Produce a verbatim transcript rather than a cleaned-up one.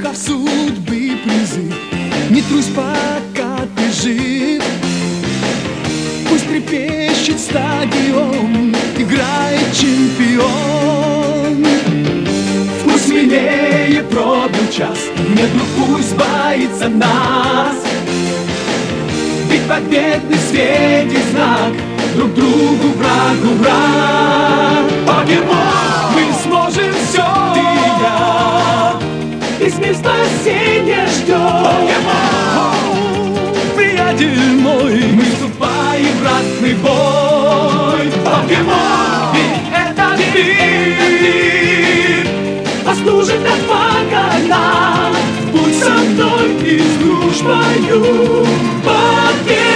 когда в судьбы призыв. Не трусь, пока ты жив. Пусть трепещет стадион, играет чемпион. Пусть смелее пробил час, нет, ну пусть боится нас. Ведь победный светит знак, друг другу врагу враг. Покемон! Мы сможем все, ты и я. Весь мир спасения ждет. Покемон! Приятель мой, мы вступаем в ратный бой. Покемон! Ведь этот мир послужит нам пока нам. Будь со мной и с дружбою. Покемон!